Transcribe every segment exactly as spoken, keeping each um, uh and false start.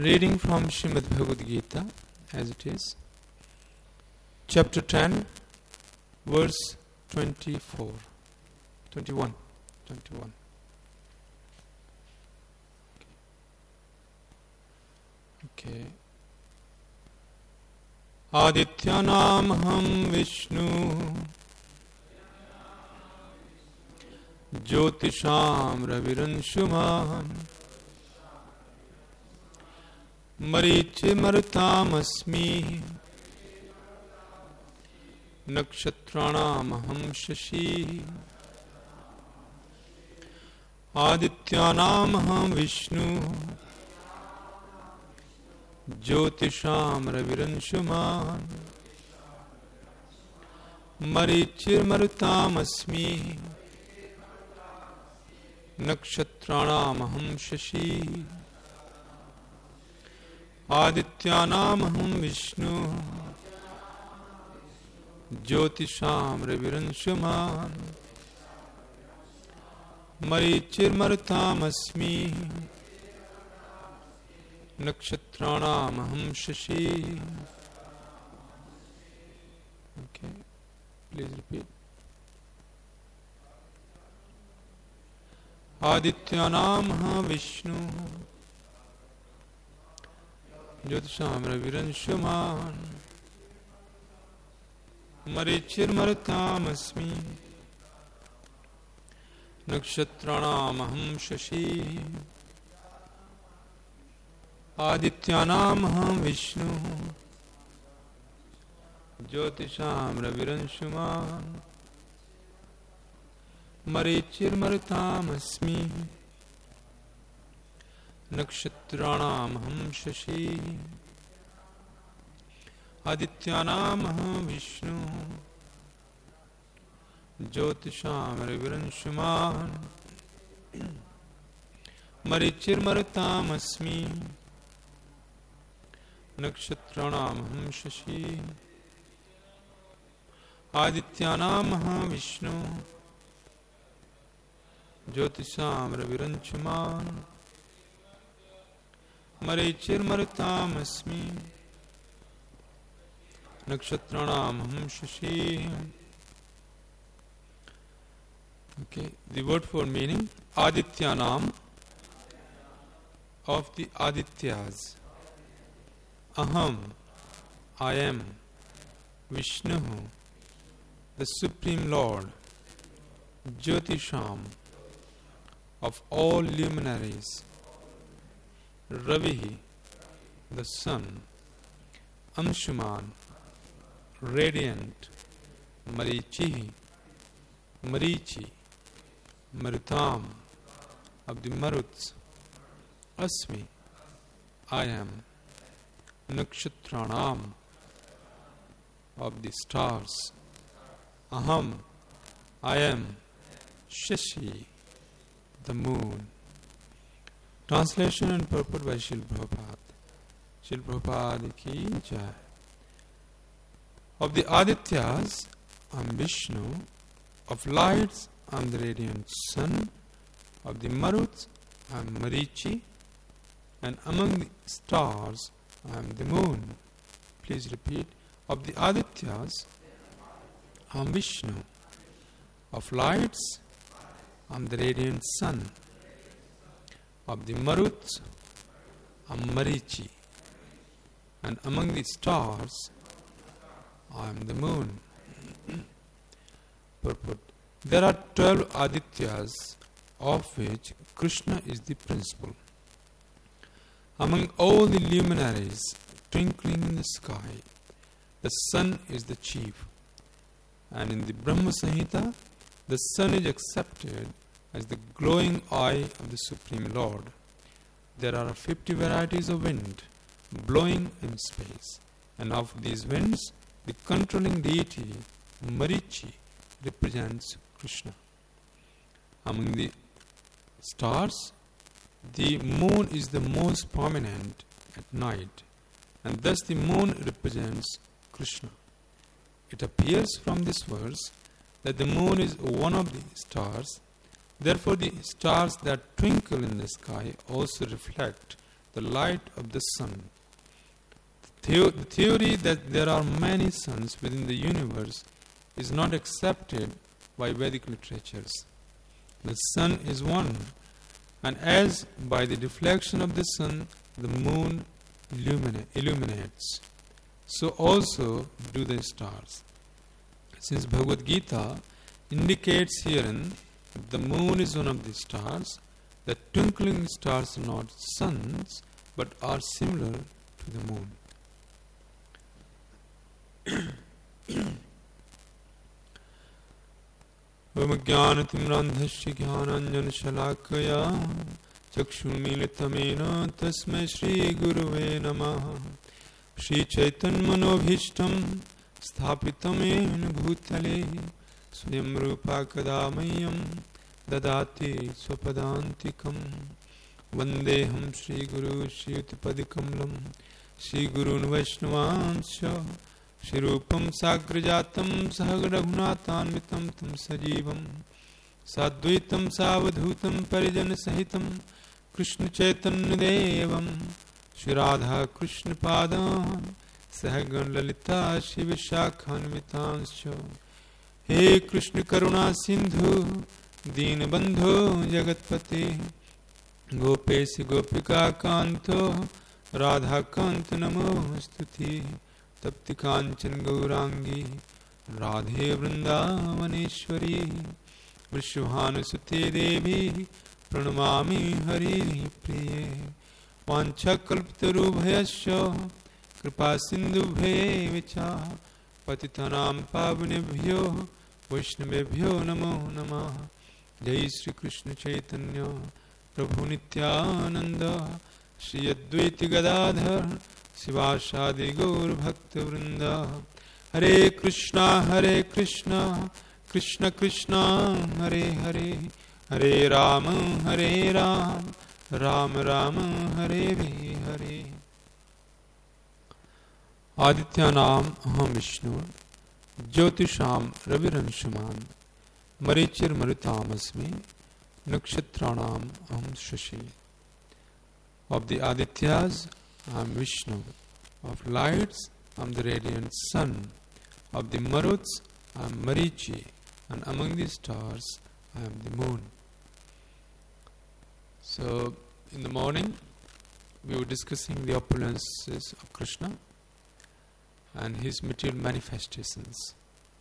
Reading from Srimad Bhagavad Gita as it is, chapter ten, verse twenty-four, twenty-one, twenty-one. Okay. Adityanam ham Vishnu Jyotisham Raviransuman Marichi Marutam Asmi Nakshatranam Aham Shashi Adityanam Aham Vishnu Jyotisham Raviransuman Marichir Marutam Asmi Nakshatranam Aham Shashi Adityanam Aham Vishnu Jyotisham Raviransuman Marichir Marutam Asmi Nakshatranam Aham Shashi. Okay, please repeat. Adityanam Aham Vishnu Jyotisham Raviransuman Marichir Marutam Asmi Nakshatranam Aham Shashi Adityanam Aham Vishnu Jyotisham Raviransuman Marichir Marutam Asmi Nakshatranam Aham Shashi Adityanam Aham Vishnu Jyotisham Raviransuman Marichir Marutam Asmi Nakshatranam Aham Shashi Adityanam Aham Vishnu Jyotisham Raviransuman Marichir Marutam Asmi Nakshatranam Aham Shashi. Okay, the word for meaning, Adityanam, of the Adityas. Aham, I am, Vishnu, the Supreme Lord, Jyotisham, of all luminaries, Ravi, the sun, Anshuman, radiant, Marichi, Marichi, Marutam, of the Maruts, Asmi, I am, Nakshatranam, of the stars, Aham, I am, Shashi, the moon. Translation and purport by Srila Prabhupada. Srila Prabhupada ki jai. Of the Adityas, I am Vishnu. Of lights, I am the radiant sun. Of the Maruts, I am Marichi. And among the stars, I am the moon. Please repeat. Of the Adityas, I am Vishnu. Of lights, I am the radiant sun. Of the Maruts, I am Marichi. And among the stars, I am the moon. Purport. There are twelve Adityas, of which Krishna is the principal. Among all the luminaries twinkling in the sky, the sun is the chief. And in the Brahma Samhita, the sun is accepted as the glowing eye of the Supreme Lord. There are fifty varieties of wind blowing in space, and of these winds, the controlling deity, Marichi, represents Krishna. Among the stars, the moon is the most prominent at night, and thus the moon represents Krishna. It appears from this verse that the moon is one of the stars. Therefore, the stars that twinkle in the sky also reflect the light of the sun. The theory that there are many suns within the universe is not accepted by Vedic literatures. The sun is one, and as by the deflection of the sun the moon illumina- illuminates, so also do the stars. Since Bhagavad Gita indicates herein that the moon is one of the stars, the twinkling stars are not suns but are similar to the moon. Om Jnanatimrandhasya Jnananjanashalakaya Chakshunmilitamena Tasmai Shri Guruve Namaha Shri Chaitanmanobhishtam Sthapitam Yen Bhutale Swayam Rupa Kadamayam Dadati Swapadantikam Vandeham Shri Guru Shri Utipadikamlam Shri Gurun Vaishnavansya Shri Rupam Sagrajatam Sahagraghunatanvitam Tam Sajivam Sadvaitam Savadhutam Parijana Sahitam Krishna Chaitanya Devam Shri Radha Krishna Padam Sahagan Lalita Shiva Shakhanvitansya He Krishna Karuna Sindhu Deen Bandhu Jagatpati Gopesi Gopika Kanto Radha Kanta Namostuti Tapti Kanchan Gaurangi Radhe Vrindavaneshwari Vrishabhanusute Devi Pranamami Hari Priye Vanchakalptarubhayasya Kripa Sindhubhe Vicha Patitanam Pavanebhyo Vaishnavebhyo Namo Namah Jai Sri Krishna Chaitanya Prabhu Nityananda Shri Advaita Gadadhar Sivasadi Gaur Bhakta Vrinda Hare Krishna Hare Krishna Krishna Krishna Hare Hare Hare Rama Hare Ram Ram Ram Hare Hare Adityanam Aham Vishnu Jyotisham Raviramshaman Marichir Marutamasmi Nakshatranam Aham Shashi. Of the Adityas, I am Vishnu. Of lights, I am the radiant sun. Of the Maruts, I am Marichi. And among the stars, I am the moon. So, in the morning, we were discussing the opulences of Krishna and his material manifestations.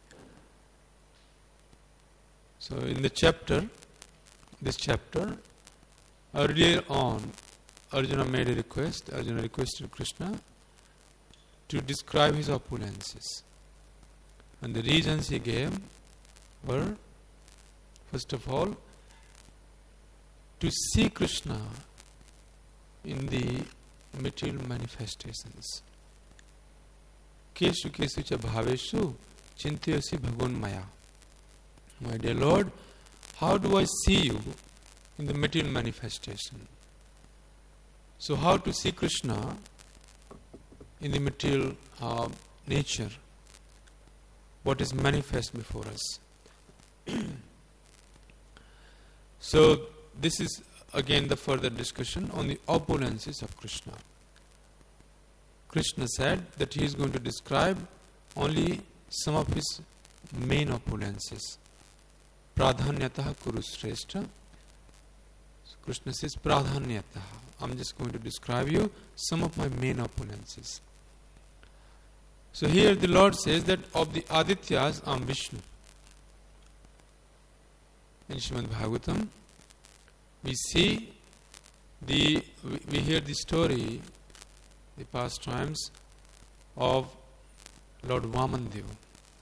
So, in the chapter, this chapter, earlier on, Arjuna made a request. Arjuna requested Krishna to describe his opulences. And the reasons he gave were, first of all, to see Krishna in the material manifestations. Keshu keshu cha bhaveshu chintayasi bhagavan maya. My dear Lord, how do I see you in the material manifestation? So how to see Krishna in the material uh, nature? What is manifest before us? So this is again the further discussion on the opulences of Krishna. Krishna said that he is going to describe only some of his main opulences. Pradhanyataha kuru shrestha. So Krishna says pradhanyataha. I'm just going to describe you some of my main opulences. So here the Lord says that of the Adityas, I am Vishnu. In Srimad Bhagavatam, we see the, we, we hear the story, the pastimes of Lord Vamandeva.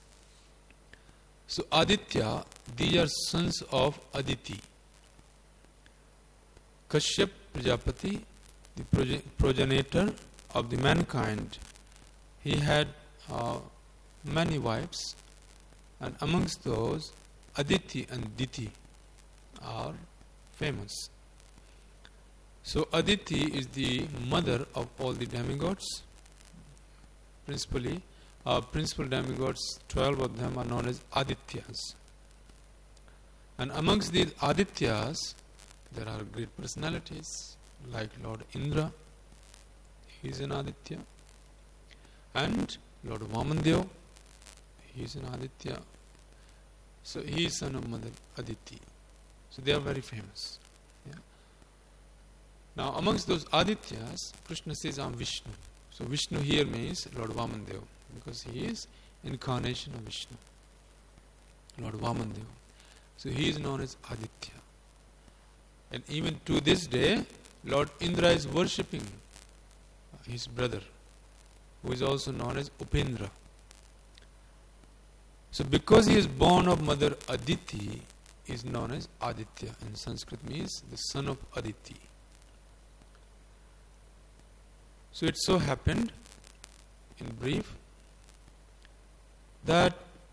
So Aditya, these are sons of Aditi. Kashyap Prajapati, the progenitor of the mankind, he had uh, many wives, and amongst those Aditi and Diti are famous. So Aditi is the mother of all the demigods. Principally, uh, principal demigods, twelve of them are known as Adityas. And amongst these Adityas, there are great personalities like Lord Indra, he is an Aditya. And Lord Vamandev, he is an Aditya. So he is son of Mother Aditi. So they are very famous. Yeah. Now amongst those Adityas, Krishna says, I am Vishnu. So Vishnu here means Lord Vamandev, because he is incarnation of Vishnu. Lord Vamandev. So he is known as Aditya. And even to this day, Lord Indra is worshipping his brother, who is also known as Upendra. So because he is born of Mother Aditi, he is known as Aditya. In Sanskrit means the son of Aditi. So it so happened, in brief, that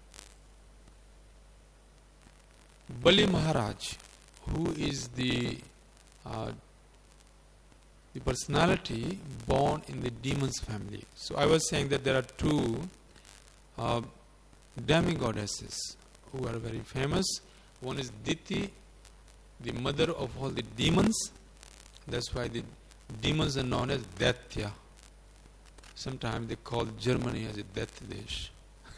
Bali Maharaj, who is the uh, the personality born in the demon's family. So I was saying that there are two uh, demigoddesses who are very famous. One is Diti, the mother of all the demons. That's why the demons are known as Daitya. Sometimes they call Germany as a Daitya-desh.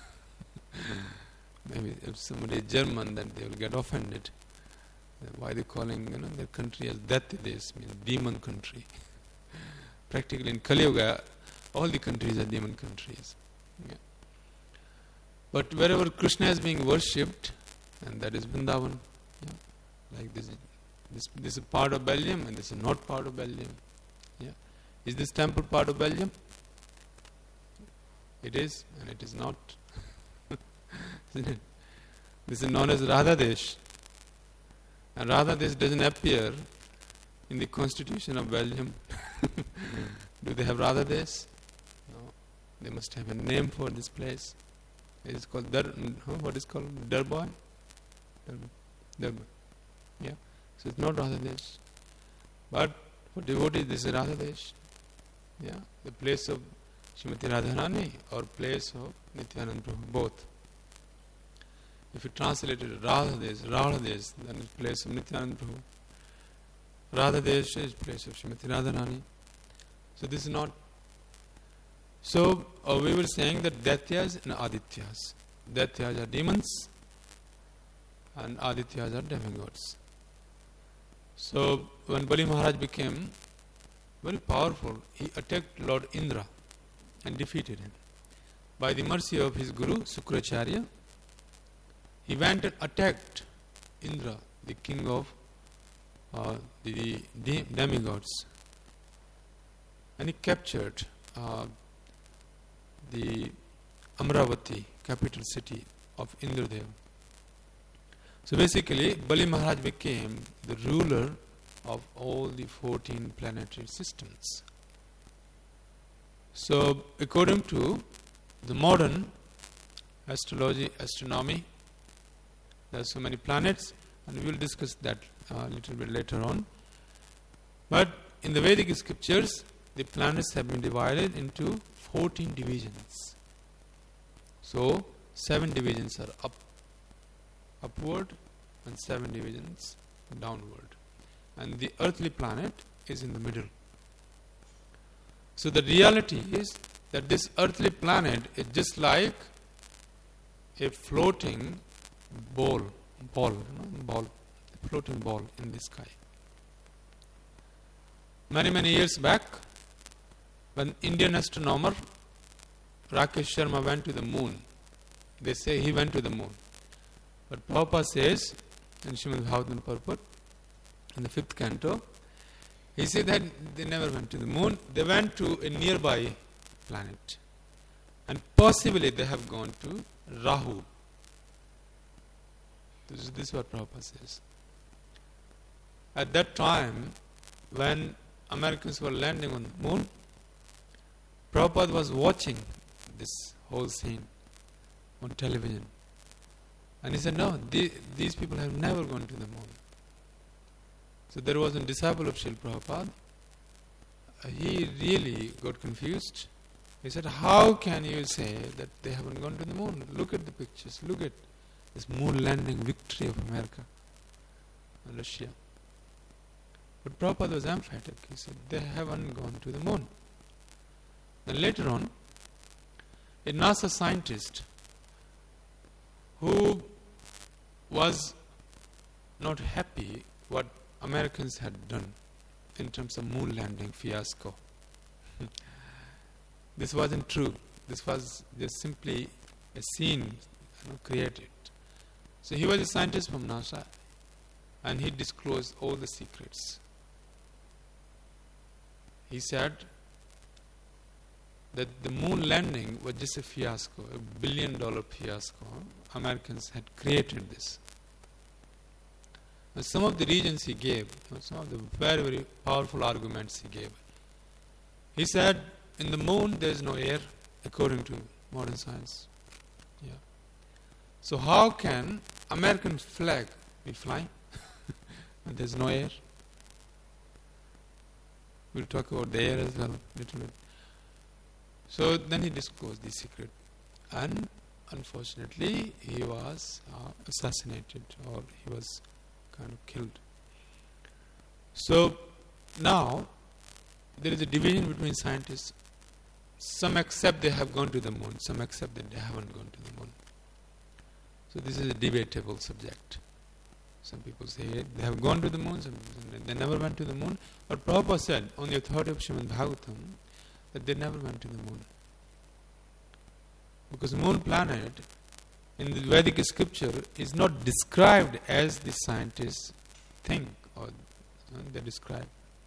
Maybe if somebody is German, then they will get offended. Why they calling, you know, their country as Daitya-desh, means demon country. Practically in Kali Yuga, all the countries are demon countries. Yeah. But wherever Krishna is being worshipped, and that is Vrindavan, yeah. Like this, this, this is part of Belgium, and this is not part of Belgium. Yeah. Is this temple part of Belgium? It is, and it is not. Isn't it? This is known as Radha Desh. And Radha Desh doesn't appear in the constitution of Belgium. Do they have Radha Desh? No. They must have a name for this place. It is called Dar. What is called Durban? Durban. Durban. Yeah. So it's not Radha Desh. But for devotees, this is Radha Desh. Yeah. The place of Srimati Radharani or place of Nityananda Prabhu, both. If you translate it Radha Desh, Radha Desh, then it's place of Nityananda Prabhu. Radha Desh is place of Srimati Radharani. So this is not. So uh, we were saying that Daityas and Adityas. Daityas are demons and Adityas are demigods. So when Bali Maharaj became very powerful, he attacked Lord Indra and defeated him. By the mercy of his guru, Sukracharya, he went and attacked Indra, the king of uh, the de- demigods. And he captured uh, the Amravati, capital city of Indradev. So basically, Bali Maharaj became the ruler of all the fourteen planetary systems. So according to the modern astrology, astronomy, there are so many planets, and we will discuss that a uh, little bit later on. But in the Vedic scriptures, the planets have been divided into fourteen divisions. So seven divisions are up, upward, and seven divisions downward. And the earthly planet is in the middle. So the reality is that this earthly planet is just like a floating ball, ball, you know, ball, a floating ball in the sky. Many, many years back, when Indian astronomer Rakesh Sharma went to the moon, they say he went to the moon. But Prabhupada says in Srimad Bhagavatam Purport, in the fifth canto, he said that they never went to the moon, they went to a nearby planet. And possibly they have gone to Rahu. This is, this is what Prabhupada says. At that time, when Americans were landing on the moon, Prabhupada was watching this whole scene on television. And he said, no, the, these people have never gone to the moon. So there was a disciple of Srila Prabhupada. Uh, he really got confused. He said, how can you say that they haven't gone to the moon? Look at the pictures. Look at this moon landing victory of America and Russia. But Prabhupada was emphatic. He said, they haven't gone to the moon. Then later on, a NASA scientist who was not happy what Americans had done in terms of moon landing fiasco. This wasn't true. This was just simply a scene, you know, created. So he was a scientist from NASA, and he disclosed all the secrets. He said that the moon landing was just a fiasco, a billion dollar fiasco. Americans had created this. And some of the reasons he gave, you know, some of the very, very powerful arguments he gave. He said, in the moon there is no air, according to modern science. Yeah. So how can American flag be flying when there is no air? We'll talk about the air as well a little bit. So then he disclosed the secret, and unfortunately he was uh, assassinated, or he was kind of killed. So now there is a division between scientists. Some accept they have gone to the moon, some accept that they haven't gone to the moon. So this is a debatable subject. Some people say they have gone to the moon, some people say they never went to the moon. But Prabhupada said on the authority of Srimad Bhagavatam that they never went to the moon. Because the moon planet in the Vedic scripture is not described as the scientists think or uh, they describe.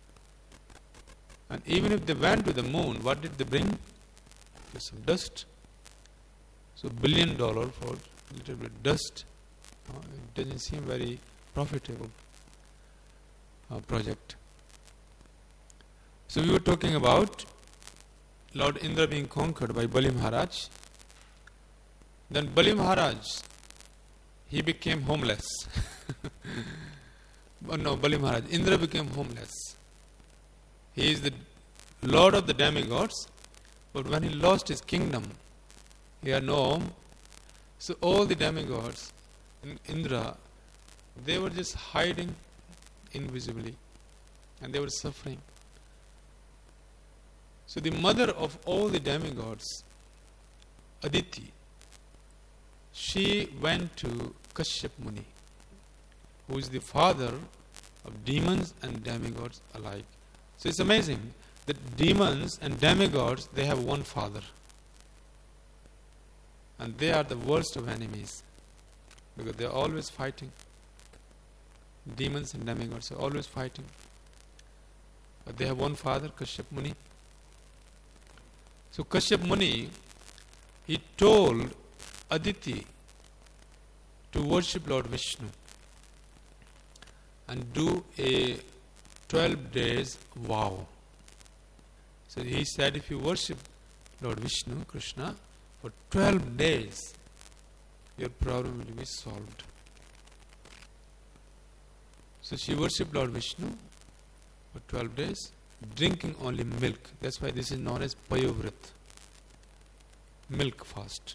And even if they went to the moon, what did they bring? Just some dust. So billion dollar for a little bit dust. Uh, it doesn't seem very profitable uh, project. So we were talking about Lord Indra being conquered by Bali Maharaj. Then Bali Maharaj, he became homeless. But no, Bali Maharaj, Indra became homeless. He is the lord of the demigods, but when he lost his kingdom, he had no home. So all the demigods in Indra, they were just hiding invisibly, and they were suffering. So the mother of all the demigods, Aditi, she went to Kashyap Muni, who is the father of demons and demigods alike. So it's amazing that demons and demigods, they have one father. And they are the worst of enemies, because they are always fighting. Demons and demigods are always fighting. But they have one father, Kashyap Muni. So Kashyap Muni, he told Aditi to worship Lord Vishnu and do a twelve days vow. So he said, if you worship Lord Vishnu, Krishna, for twelve days, your problem will be solved. So she worshipped Lord Vishnu for twelve days, drinking only milk. That's why this is known as Payovrit, milk fast.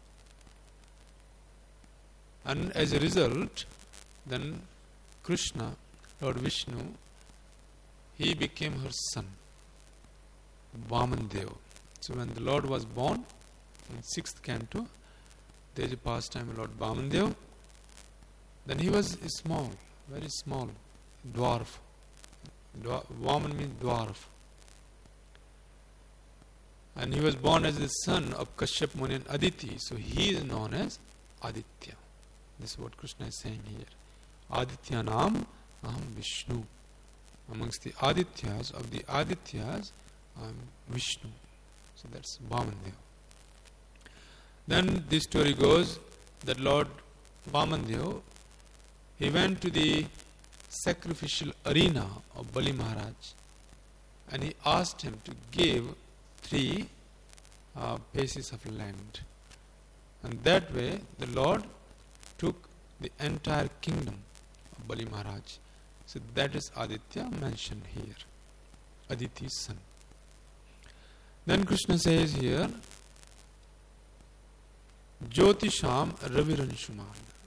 And as a result, then Krishna, Lord Vishnu, he became her son, Vamandev. So when the Lord was born, in sixth canto, there is a pastime of Lord Vamandev. Then he was small, very small, dwarf. Dwarf Vaman means dwarf. And he was born as the son of Kashyap Muni and Aditi. So he is known as Aditya. This is what Krishna is saying here. Aditya Nam Aham Vishnu. Amongst the Adityas, of the Adityas, I am Vishnu. So that's Vamandev. Then this story goes that Lord Vamandev, he went to the sacrificial arena of Bali Maharaj, and he asked him to give three uh, pieces of land. And that way the Lord took the entire kingdom of Bali Maharaj. So that is Aditya mentioned here, Aditi's son. Then Krishna says here, Jyotisham Raviransuman.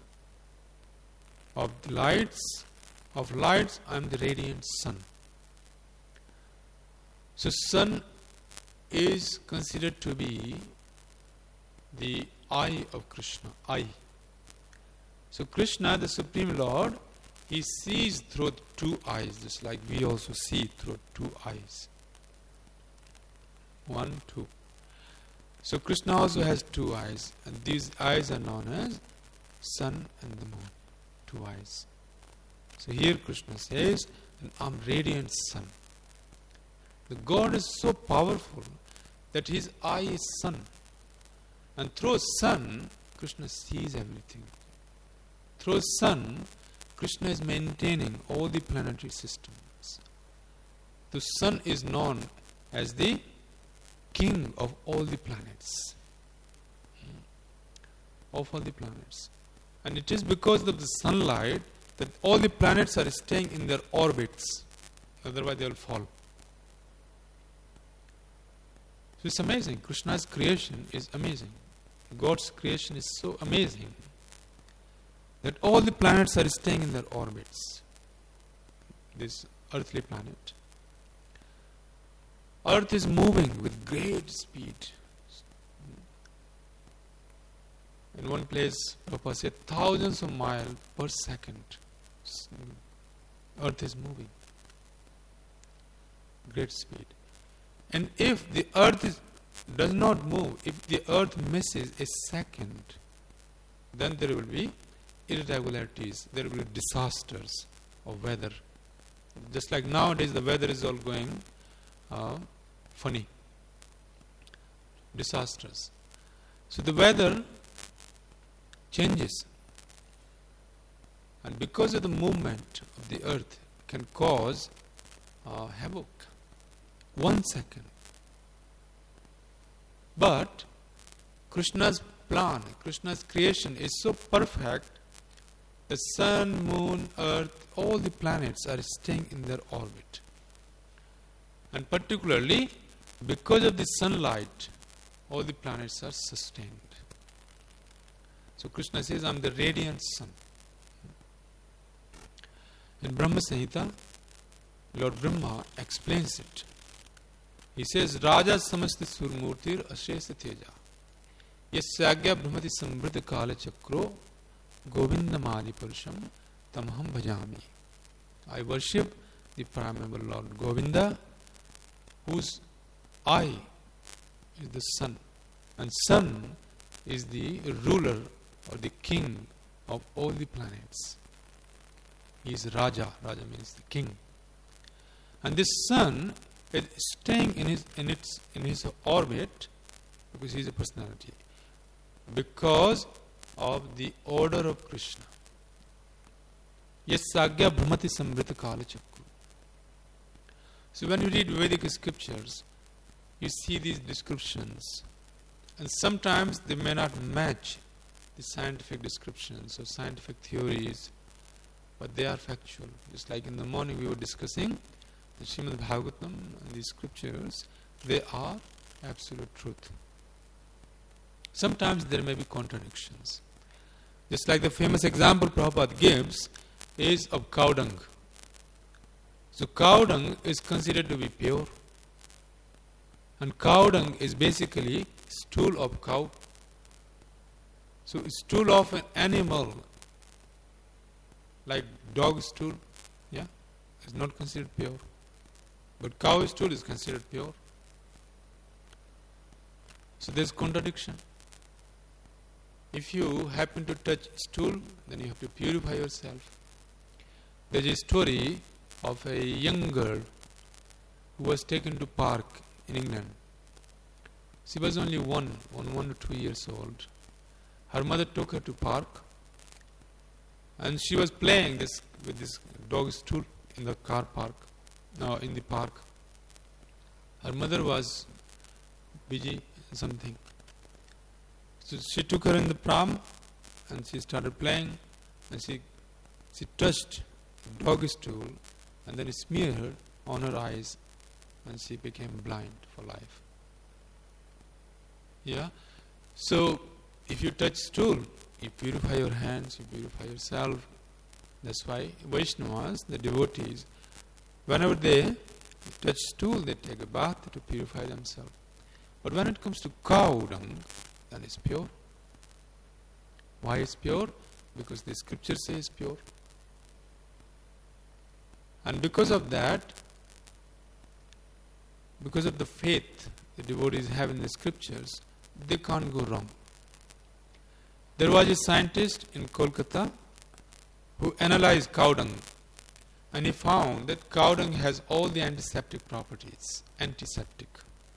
Of the lights, of lights I am the radiant sun. So sun is considered to be the eye of Krishna. Eye. So Krishna, the Supreme Lord, he sees through two eyes, just like we also see through two eyes. One, two. So Krishna also has two eyes, and these eyes are known as sun and the moon. Two eyes. So here Krishna says, I'm radiant sun. The God is so powerful that his eye is sun. And through sun, Krishna sees everything. Through sun, Krishna is maintaining all the planetary systems. The sun is known as the king of all the planets. Of all the planets. And it is because of the sunlight that all the planets are staying in their orbits. Otherwise they will fall. So it's amazing. Krishna's creation is amazing. God's creation is so amazing that all the planets are staying in their orbits. This earthly planet. Earth is moving with great speed. In one place, Prabhupada said thousands of miles per second. Earth is moving. Great speed. And if the earth is, does not move, if the earth misses a second, then there will be irregularities, there will be disasters of weather. Just like nowadays the weather is all going uh, funny. Disasters. So the weather changes. And because of the movement of the earth can cause uh, havoc. One second. But Krishna's plan, Krishna's creation is so perfect. The sun, moon, earth, all the planets are staying in their orbit. And particularly because of the sunlight, all the planets are sustained. So Krishna says, I am the radiant sun. In Brahma Samhita, Lord Brahma explains it. He says, Raja samasti surmurtir ashesa teja yasyagya brahmati samvrita kala chakro govindamadi purusham tamham bhajami. I worship the primeval Lord Govinda, whose eye is the sun. And sun is the ruler or the king of all the planets. He is Raja. Raja means the king. And this sun is staying in his in its in his orbit because he is a personality. Because of the order of Krishna. Yasagya brahmati samvrita kala chakru. So when you read Vedic scriptures, you see these descriptions. And sometimes they may not match the scientific descriptions or scientific theories, but they are factual. Just like in the morning we were discussing the Srimad Bhagavatam and the scriptures, they are absolute truth. Sometimes there may be contradictions. Just like the famous example Prabhupada gives is of cow dung. So cow dung is considered to be pure. And cow dung is basically stool of cow. So stool of an animal, like dog stool, yeah, is not considered pure. But cow stool is considered pure. So there is contradiction. If you happen to touch stool, then you have to purify yourself. There is a story of a young girl who was taken to park in England. She was only one, one, one to two years old. Her mother took her to park, and she was playing this with this dog stool in the car park, no, in the park. Her mother was busy in something. So she took her in the pram, and she started playing, and she she touched the dog stool, and then it smeared on her eyes, and she became blind for life. Yeah, so if you touch stool, you purify your hands, you purify yourself. That's why Vaishnavas, the devotees, whenever they touch stool, they take a bath to purify themselves. But when it comes to cow dung, then it's pure. Why it's pure? Because the scripture says pure. And because of that, because of the faith the devotees have in the scriptures, they can't go wrong. There was a scientist in Kolkata who analyzed cow dung, and he found that cow dung has all the antiseptic properties, antiseptic.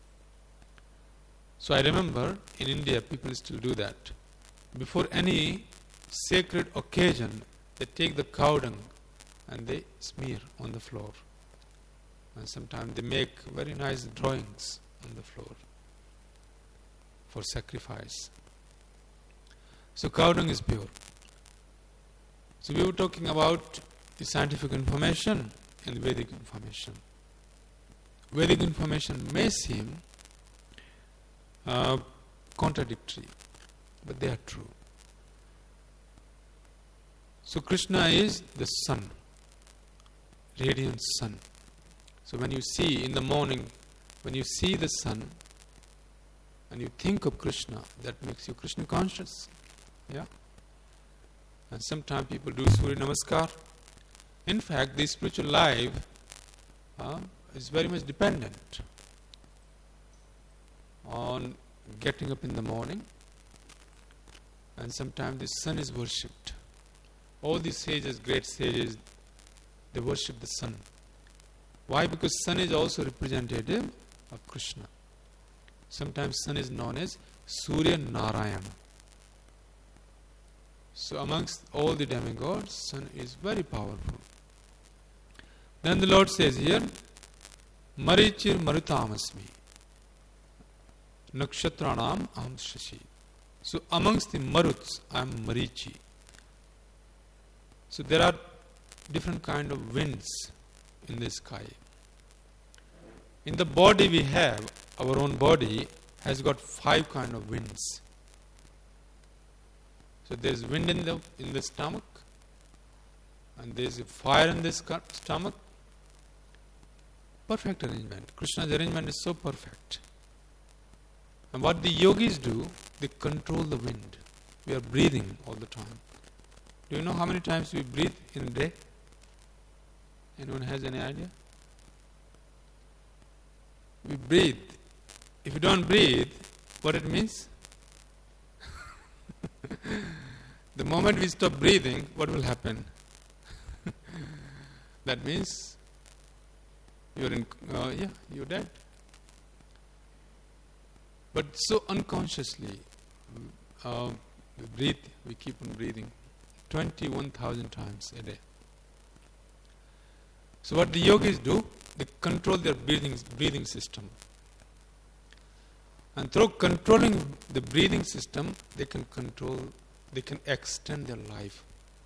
So I remember in India people still do that. Before any sacred occasion, they take the cow dung and they smear on the floor. And sometimes they make very nice drawings on the floor for sacrifice. So cow dung is pure. So we were talking about the scientific information and Vedic information. Vedic information may seem uh, contradictory, but they are true. So Krishna is the sun, radiant sun. So when you see in the morning, when you see the sun and you think of Krishna, that makes you Krishna conscious. Yeah. And sometimes people do Surya Namaskar. In fact, the spiritual life uh, is very much dependent on getting up in the morning, and sometimes the sun is worshipped. All these sages, great sages, they worship the sun. Why? Because sun is also representative of Krishna. Sometimes sun is known as Surya Narayana. So amongst all the demigods, sun is very powerful. Then the Lord says here, Marichir Marutamasmi, Nakshratranam Aham Shashi. So amongst the Maruts, I am Marichi. So there are different kind of winds in the sky. In the body we have, our own body has got five kind of winds. So there is wind in the in the stomach, and there is a fire in the stomach. Perfect arrangement. Krishna's arrangement is so perfect. And what the yogis do, they control the wind. We are breathing all the time. Do you know how many times we breathe in a day? Anyone has any idea? We breathe. If you don't breathe, what it means? The moment we stop breathing, what will happen? That means you're in, uh, yeah, you're dead. But so unconsciously, uh, we breathe, we keep on breathing twenty-one thousand times a day. So what the yogis do, they control their breathing, breathing system. And through controlling the breathing system, they can control, they can extend their life.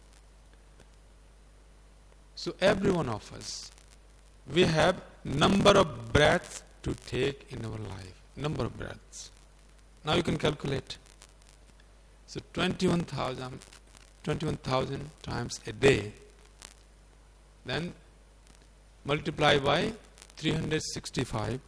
So every one of us, we have number of breaths to take in our life. Number of breaths. Now you can calculate. So twenty-one thousand, twenty-one thousand times a day. Then multiply by three hundred sixty-five.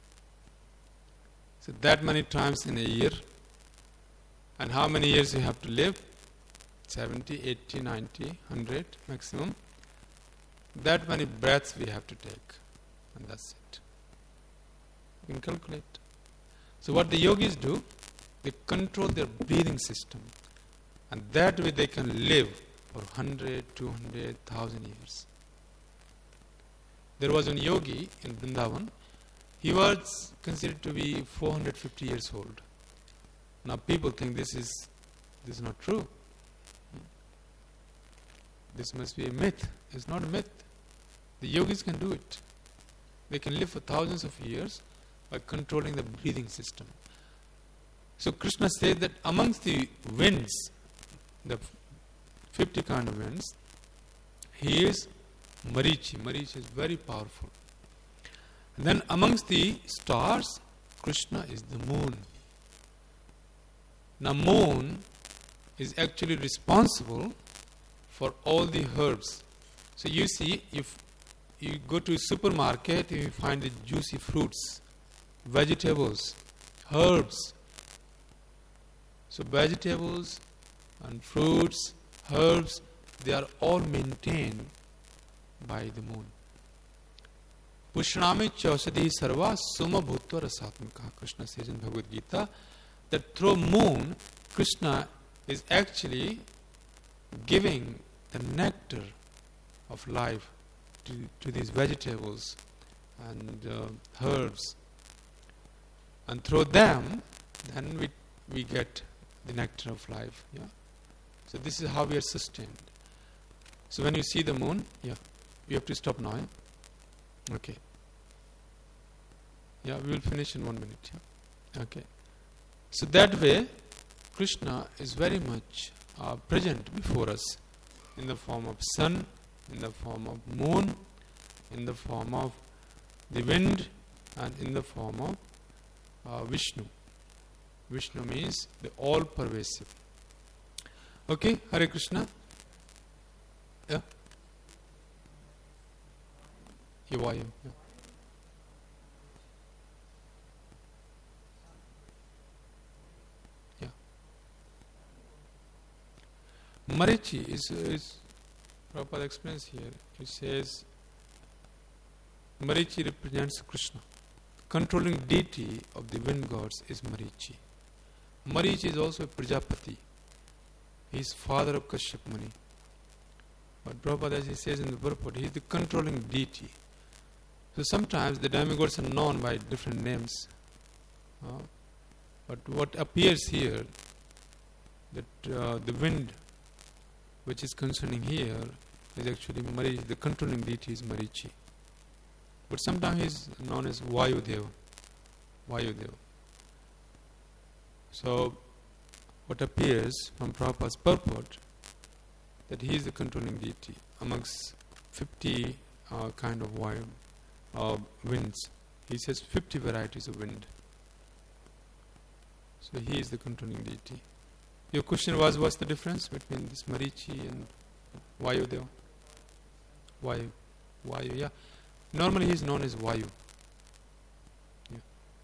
So that many times in a year. And how many years you have to live? seventy, eighty, ninety, one hundred maximum. That many breaths we have to take. And that's it. You can calculate. So what the yogis do, they control their breathing system. And that way they can live for one hundred, two hundred, one thousand years. There was a yogi in Vrindavan. He was considered to be four hundred fifty years old. Now people think this is this is not true. This must be a myth. It's not a myth. The yogis can do it. They can live for thousands of years by controlling the breathing system. So Krishna said that amongst the winds, the fifty kind of winds, he is Marichi. Marichi is very powerful. And then amongst the stars, Krishna is the moon. Now moon is actually responsible for all the herbs. So you see, if you go to a supermarket, you find the juicy fruits, vegetables, herbs. So vegetables and fruits, herbs, they are all maintained by the moon. Pushnami Chausadi Sarva Suma Bhutva Rasatmaka. Krishna says in Bhagavad Gita that through moon, Krishna is actually giving the nectar of life to, to these vegetables and uh, herbs. And through them, then we, we get the nectar of life. Yeah. So this is how we are sustained. So when you see the moon, yeah, you have to stop now. Yeah? Okay. Yeah, we will finish in one minute. Yeah? Okay. So that way, Krishna is very much uh, present before us in the form of sun, in the form of moon, in the form of the wind, and in the form of uh, Vishnu. Vishnu means the all-pervasive. Okay, Hare Krishna. Yeah. Vayu. Yeah. Yeah. Marichi is, is Prabhupada explains here. He says Marichi represents Krishna. Controlling deity of the wind gods is Marichi. Marichi is also a Prajapati. He is father of Kashyap Muni. But Prabhupada, as he says in the purport, he is the controlling deity. So sometimes the demigods are known by different names. Uh, but what appears here, that uh, the wind which is concerning here is actually Marichi, the controlling deity is Marichi. But sometimes he is known as Vayudeva. Vayudeva. So what appears from Prabhupada's purport, that he is the controlling deity amongst fifty uh, kind of wind, uh, winds. He says fifty varieties of wind. So he is the controlling deity. Your question was, what's the difference between this Marichi and Vayudeva? Vayu. Vayu, yeah. Normally he is known as Vayu. Yeah.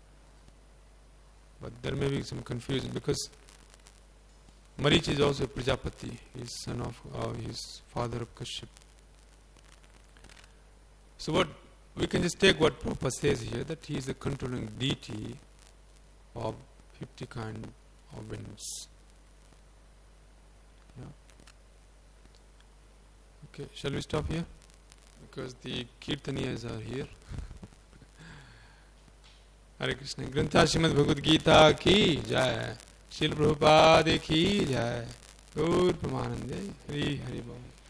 But there may be some confusion because Marichi is also a Prajapati. He is son of, uh, he is father of Kashyap. So what, we can just take what Prabhupada says here, that he is the controlling deity of fifty kind of winds. Yeah. Okay, shall we stop here? Because the Kirtaniyas are here. Hare Krishna. Grantha Srimad Bhagavad Gita ki jai. Srila Prabhupada ki jai. Gaur Pramanande. Hari Hari Bol.